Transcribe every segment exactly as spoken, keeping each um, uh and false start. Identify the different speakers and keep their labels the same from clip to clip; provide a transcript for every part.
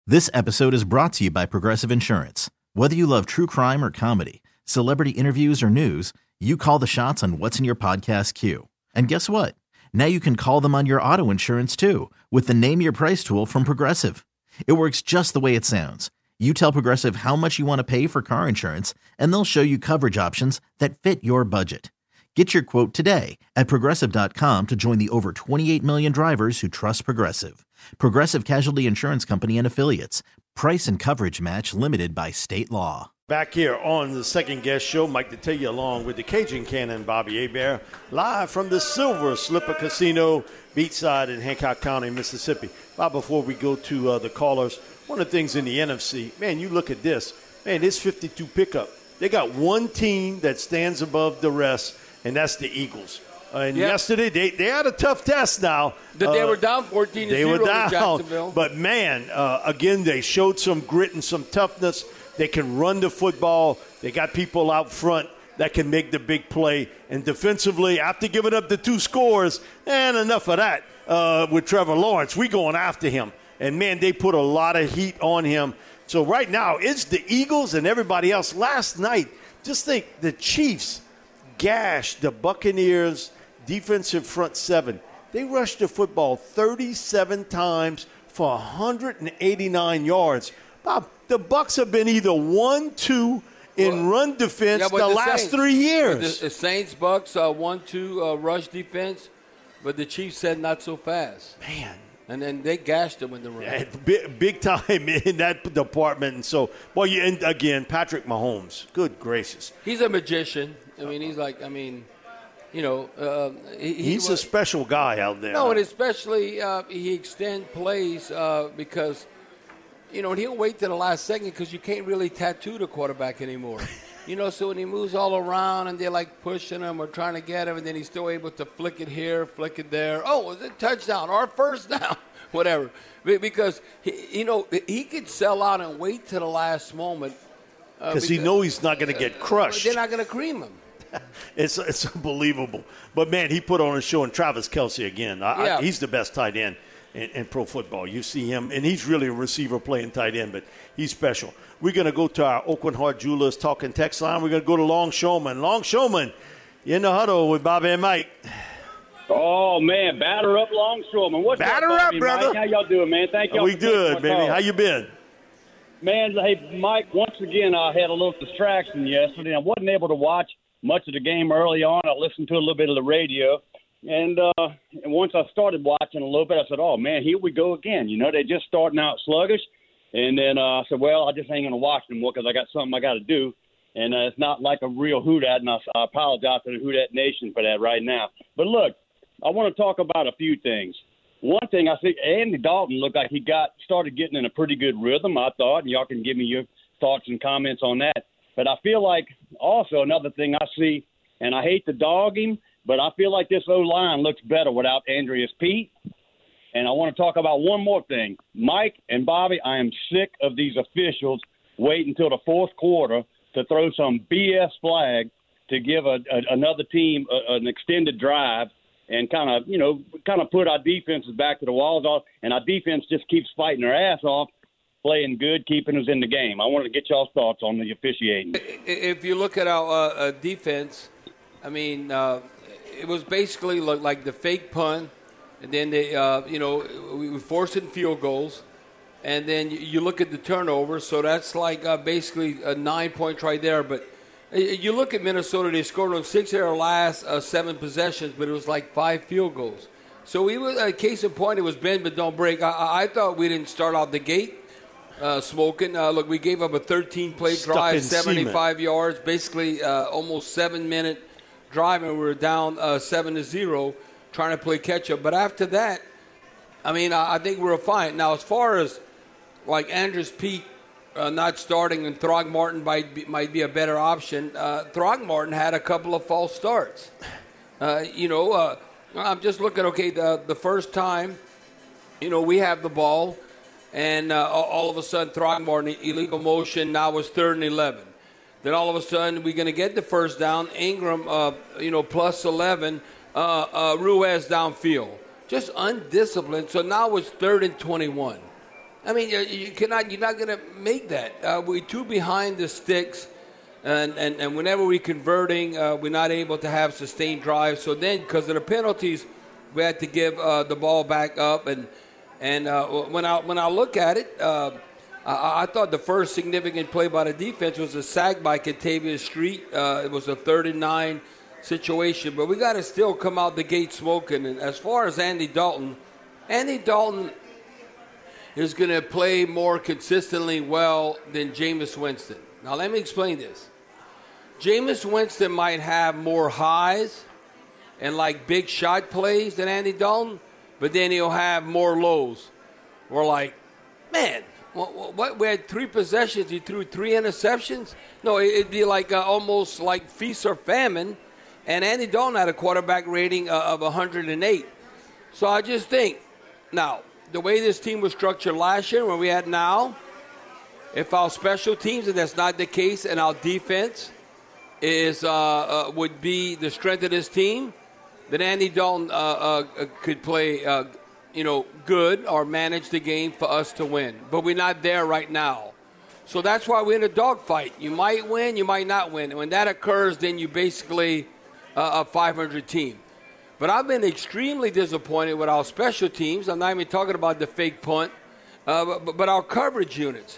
Speaker 1: This episode is brought to you by Progressive Insurance. Whether you love true crime or comedy, celebrity interviews or news, you call the shots on what's in your podcast queue. And guess what? Now you can call them on your auto insurance too with the Name Your Price tool from Progressive. It works just the way it sounds. You tell Progressive how much you want to pay for car insurance, and they'll show you coverage options that fit your budget. Get your quote today at Progressive dot com to join the over twenty-eight million drivers who trust Progressive. Progressive Casualty Insurance Company and Affiliates. Price and coverage match limited by state law.
Speaker 2: Back here on the Second Guest Show, Mike Detillier along with the Cajun Cannon, Bobby Hebert, live from the Silver Slipper Casino, beachside in Hancock County, Mississippi. Bob, before we go to uh, the callers, one of the things in the N F C, man, you look at this. Man, it's fifty-two pickup. They got one team that stands above the rest, and that's the Eagles. Uh, and yep. yesterday, they, they had a tough test now.
Speaker 3: That they
Speaker 2: uh,
Speaker 3: were down fourteen to
Speaker 2: They
Speaker 3: zero
Speaker 2: were down.
Speaker 3: to Jacksonville.
Speaker 2: But, man, uh, again, they showed some grit and some toughness. They can run the football. They got people out front that can make the big play. And defensively, after giving up the two scores, and enough of that uh, with Trevor Lawrence, we going after him. And, man, they put a lot of heat on him. So right now, it's the Eagles and everybody else. Last night, just think the Chiefs gashed the Buccaneers' defensive front seven. They rushed the football thirty-seven times for one hundred eighty-nine yards. Bob, the Bucs have been either one, two in well, run defense
Speaker 3: yeah,
Speaker 2: the,
Speaker 3: the
Speaker 2: last
Speaker 3: Saints,
Speaker 2: three years.
Speaker 3: The, the Saints, Bucs, uh, one, two uh, rush defense, but the Chiefs said not so fast.
Speaker 2: Man.
Speaker 3: And then they gashed them in the run.
Speaker 2: Yeah, big, big time in that department. And so, well, you, and again, Patrick Mahomes, good gracious.
Speaker 3: He's a magician. I mean, he's like, I mean, you know. Uh, he,
Speaker 2: he's
Speaker 3: he was,
Speaker 2: a special guy out there.
Speaker 3: No, and especially uh, he extends plays uh, because, you know, and he'll wait to the last second because you can't really tattoo the quarterback anymore. You know, so when he moves all around and they're like pushing him or trying to get him, and then he's still able to flick it here, flick it there. Oh, it's a touchdown or first down, whatever. Because, he, you know, he could sell out and wait to the last moment. Uh,
Speaker 2: because he knows he's not going to get crushed.
Speaker 3: They're not going to cream him.
Speaker 2: it's it's unbelievable. But, man, he put on a show, and Travis Kelce again. I,
Speaker 3: yeah.
Speaker 2: I, he's the best tight end in, in pro football. You see him, and he's really a receiver playing tight end, but he's special. We're going to go to our Oakland Heart Jewelers talking text line. We're going to go to Longshoreman. Longshoreman, in the huddle with Bobby and Mike.
Speaker 4: Oh, man, batter up Longshoreman. What's
Speaker 2: batter
Speaker 4: up, Bobby,
Speaker 2: up, brother.
Speaker 4: Mike? How y'all doing, man? Thank y'all.
Speaker 2: We good, baby.
Speaker 4: Call.
Speaker 2: How you been?
Speaker 4: Man, hey, Mike, once again, I had a little distraction yesterday. I wasn't able to watch much of the game early on. I listened to a little bit of the radio. And, uh, and once I started watching a little bit, I said, oh, man, here we go again. You know, they're just starting out sluggish. And then uh, I said, well, I just ain't going to watch them more because I got something I got to do. And uh, it's not like a real Houdat, and I, I apologize to the Houdat Nation for that right now. But, look, I want to talk about a few things. One thing, I think Andy Dalton looked like he got started getting in a pretty good rhythm, I thought, and y'all can give me your thoughts and comments on that. But I feel like also another thing I see, and I hate to dog him, but I feel like this O-line looks better without Andreas Pete. And I want to talk about one more thing. Mike and Bobby, I am sick of these officials waiting until the fourth quarter to throw some B S flag to give a, a, another team a, an extended drive and kind of, you know, kind of put our defenses back to the walls off. And our defense just keeps fighting their ass off, playing good, keeping us in the game. I wanted to get y'all's thoughts on the officiating.
Speaker 3: If you look at our uh, defense, I mean, uh, it was basically like the fake punt. And then, they, uh, you know, we forced in field goals. And then you look at the turnovers. So that's like uh, basically a nine points right there. But you look at Minnesota, they scored on six of their last uh, seven possessions, but it was like five field goals. So we was, a case in point, it was bend but don't break. I, I thought we didn't start out the gate uh, smoking. Uh, look, we gave up a thirteen-play drive, seventy-five semen. yards, basically uh, almost seven-minute drive, and we were down uh, seven to zero. Trying to play catch-up. But after that, I mean, I, I think we were fine. Now, as far as, like, Andrews Pete uh, not starting and Throgmorton might be, might be a better option, uh, Throgmorton had a couple of false starts. Uh, you know, uh, I'm just looking, okay, the, the first time, you know, we have the ball, and uh, all of a sudden Throgmorton, illegal motion, now it's third and eleven. Then all of a sudden we're going to get the first down. Ingram, uh, you know, plus eleven. Uh, uh, Ruiz downfield. Just undisciplined. So now it's third and twenty-one. I mean, you, you cannot. You're not going to make that. Uh, we're too behind the sticks, and, and, and whenever we're converting, uh, we're not able to have sustained drives. So then, because of the penalties, we had to give uh, the ball back up. And and uh, when I when I look at it, uh, I, I thought the first significant play by the defense was a sack by Kentavious Street. Uh, it was a third and nine situation, but we got to still come out the gate smoking. And as far as Andy Dalton, Andy Dalton is going to play more consistently well than Jameis Winston. Now, let me explain this. Jameis Winston might have more highs and like big shot plays than Andy Dalton, but then he'll have more lows. We're like, man, what, what, we had three possessions, he threw three interceptions? No, it'd be like uh, almost like feast or famine, and Andy Dalton had a quarterback rating uh, of one hundred eight. So I just think, now, the way this team was structured last year, where we at now, if our special teams, and that's not the case, and our defense is uh, uh, would be the strength of this team, then Andy Dalton uh, uh, could play, uh, you know, good or manage the game for us to win. But we're not there right now. So that's why we're in a dogfight. You might win, you might not win. And when that occurs, then you basically uh, a five hundred team. But I've been extremely disappointed with our special teams. I'm not even talking about the fake punt, uh, but, but our coverage units.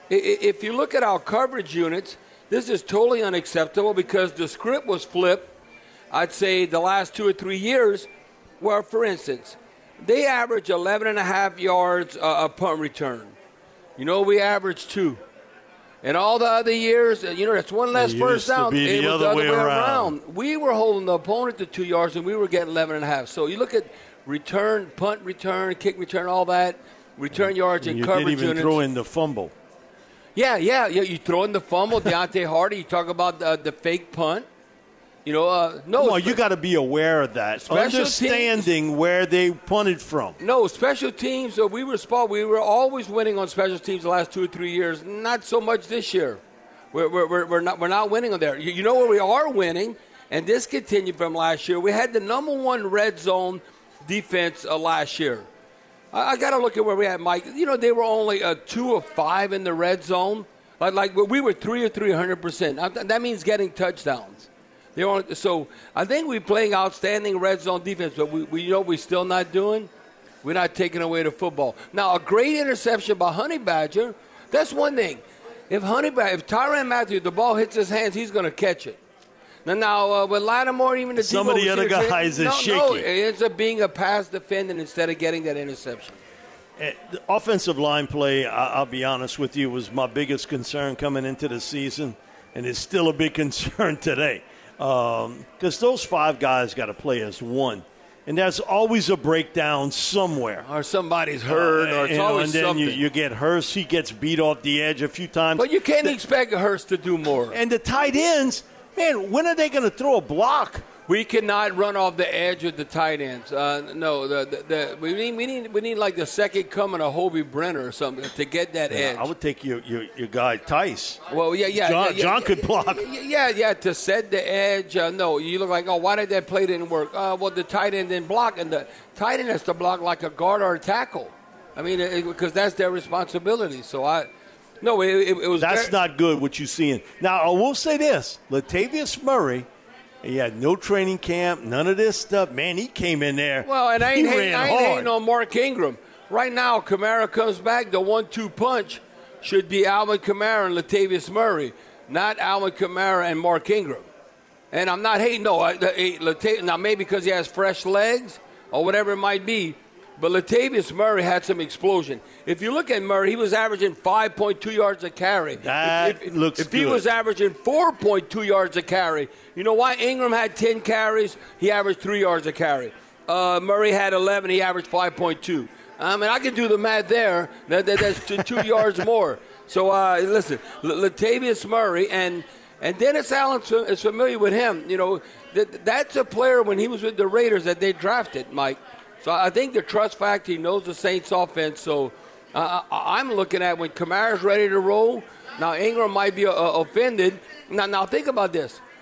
Speaker 3: If you look at our coverage units, this is totally unacceptable because the script was flipped, I'd say, the last two or three years, where, for instance, they average eleven and a half yards uh, a punt return. You know, we average two. And all the other years, you know, that's one less first down.
Speaker 2: It was the other way around.
Speaker 3: We were holding the opponent to two yards, and we were getting eleven and a half. So you look at return, punt return, kick return, all that, return yards and,
Speaker 2: and
Speaker 3: coverage
Speaker 2: units. You didn't even throw in the fumble.
Speaker 3: Yeah, yeah, yeah. You throw in the fumble, Deontay Hardy. You talk about the, the fake punt. You know, uh, no.
Speaker 2: Well, you got to be aware of that. Understanding teams, where they punted from.
Speaker 3: No, special teams, uh, we were spot. We were always winning on special teams the last two or three years. Not so much this year. We're, we're, we're, not, we're not winning on there. You, you know where we are winning, and this continued from last year. We had the number one red zone defense uh, last year. I, I got to look at where we had, Mike. You know, they were only uh, two of five in the red zone. Like, like we were three or three hundred percent. That means getting touchdowns. Only, so I think we're playing outstanding red zone defense, but we, we you know we're still not doing. We're not taking away the football. Now, a great interception by Honey Badger, that's one thing. If Honey Badger, if Tyrann Mathieu, the ball hits his hands, he's going to catch it. Now, now uh, with Lattimore, even the
Speaker 2: some of the other guys is
Speaker 3: no,
Speaker 2: shaky.
Speaker 3: No, it ends up being a pass defendant instead of getting that interception.
Speaker 2: Uh, the offensive line play, I, I'll be honest with you, was my biggest concern coming into the season, and it's still a big concern today. Because um, those five guys got to play as one. And there's always a breakdown somewhere.
Speaker 3: Or somebody's hurt, uh, or it's
Speaker 2: know,
Speaker 3: always
Speaker 2: and then
Speaker 3: something.
Speaker 2: You, you get Hurst. He gets beat off the edge a few times.
Speaker 3: But you can't
Speaker 2: the,
Speaker 3: expect Hurst to do more.
Speaker 2: And the tight ends, man, when are they going to throw a block?
Speaker 3: We cannot run off the edge with the tight ends. Uh, no, the, the, the, we need we need we need like the second coming of Hobie Brenner or something to get that
Speaker 2: yeah,
Speaker 3: edge.
Speaker 2: I would take your, your, your guy Tice.
Speaker 3: Well, yeah, yeah,
Speaker 2: John,
Speaker 3: yeah, yeah
Speaker 2: John
Speaker 3: yeah,
Speaker 2: could block.
Speaker 3: Yeah, yeah, to set the edge. Uh, no, you look like, oh, why did that play didn't work? Uh, well, the tight end didn't block, and the tight end has to block like a guard or a tackle. I mean, because that's their responsibility. So I. No, it, it, it was.
Speaker 2: That's
Speaker 3: very,
Speaker 2: not good. What you're seeing now. I will say this: Latavius Murray. He had no training camp, none of this stuff. Man, he came in there.
Speaker 3: Well, and I ain't,
Speaker 2: he
Speaker 3: hating,
Speaker 2: ran
Speaker 3: I ain't
Speaker 2: hard.
Speaker 3: hating on Mark Ingram. Right now, Kamara comes back. The one two punch should be Alvin Kamara and Latavius Murray, not Alvin Kamara and Mark Ingram. And I'm not hating, no. I, Latav- now, maybe because he has fresh legs or whatever it might be, but Latavius Murray had some explosion. If you look at Murray, he was averaging five point two yards a carry.
Speaker 2: That
Speaker 3: if, if,
Speaker 2: looks
Speaker 3: If
Speaker 2: good.
Speaker 3: he was averaging four point two yards a carry, you know why? Ingram had ten carries. He averaged three yards a carry. Uh, Murray had eleven. He averaged five point two. I mean, I can do the math there. That, that, that's two, two yards more. So, uh, listen, L- Latavius Murray and and Dennis Allen is familiar with him. You know, that, that's a player when he was with the Raiders that they drafted, Mike. So I think the trust factor, he knows the Saints offense. So uh, I'm looking at when Kamara's ready to roll. Now Ingram might be uh, offended. Now, now think about this.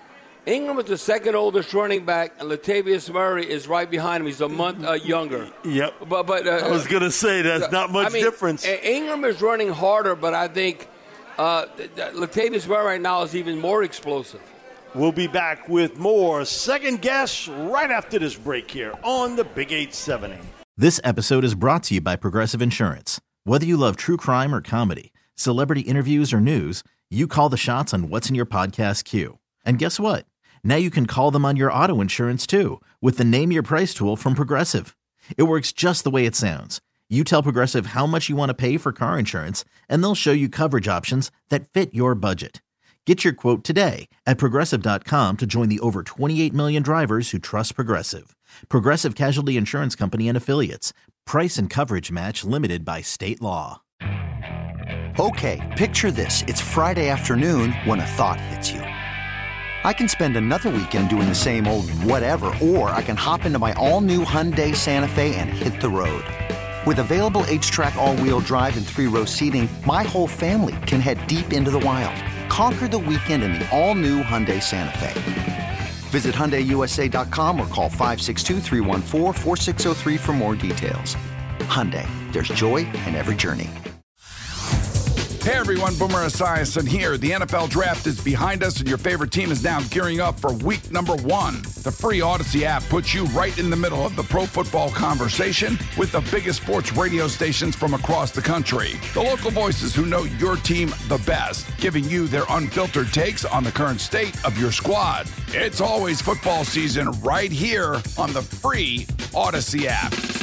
Speaker 3: Ingram is the second oldest running back, and Latavius Murray is right behind him. He's a month uh, younger.
Speaker 2: Yep.
Speaker 3: But but uh,
Speaker 2: I was going to say that's not much
Speaker 3: I mean,
Speaker 2: difference.
Speaker 3: Ingram is running harder, but I think uh, Latavius Murray right now is even more explosive.
Speaker 2: We'll be back with more Second Guess right after this break here on the Big eight seventy.
Speaker 1: This episode is brought to you by Progressive Insurance. Whether you love true crime or comedy, celebrity interviews or news, you call the shots on what's in your podcast queue. And guess what? Now you can call them on your auto insurance too with the Name Your Price tool from Progressive. It works just the way it sounds. You tell Progressive how much you want to pay for car insurance, and they'll show you coverage options that fit your budget. Get your quote today at Progressive dot com to join the over twenty-eight million drivers who trust Progressive. Progressive Casualty Insurance Company and Affiliates. Price and coverage match limited by state law.
Speaker 5: Okay, picture this. It's Friday afternoon when a thought hits you. I can spend another weekend doing the same old whatever, or I can hop into my all-new Hyundai Santa Fe and hit the road. With available H-Track all-wheel drive and three-row seating, my whole family can head deep into the wild. Conquer the weekend in the all-new Hyundai Santa Fe. Visit Hyundai U S A dot com or call five six two, three one four, four six zero three for more details. Hyundai, there's joy in every journey.
Speaker 6: Hey everyone, Boomer Esiason here. The N F L Draft is behind us and your favorite team is now gearing up for week number one. The free Odyssey app puts you right in the middle of the pro football conversation with the biggest sports radio stations from across the country. The local voices who know your team the best, giving you their unfiltered takes on the current state of your squad. It's always football season right here on the free Odyssey app.